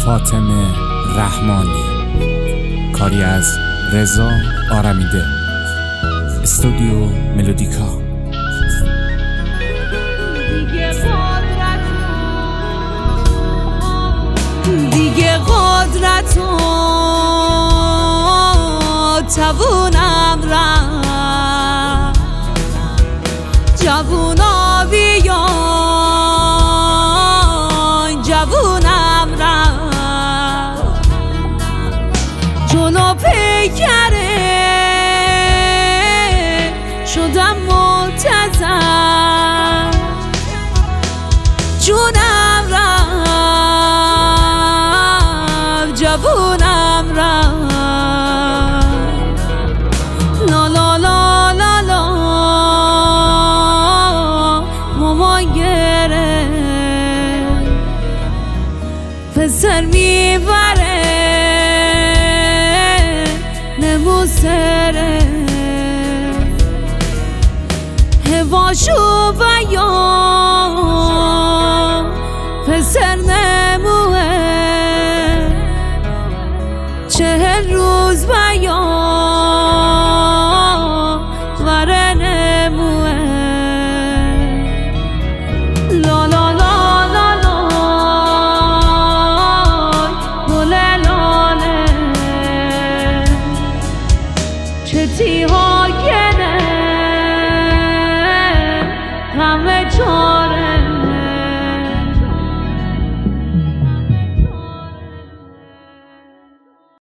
فاطمه رحمانی، کاری از رضا آرمیده، استودیو ملودیکا. دیگه قدرتو توانم رفت، جوونا بیان جوونم رفت، جلو پیکره شدم منتظر، جونم رفت جوونم رفت، لا لا لا لا لا ماما گره پسر میبره نموسره هواشو بیان پسر نموه 40 روز بیان وره نموه، لا لا لا لا لا لاله لاله چتی های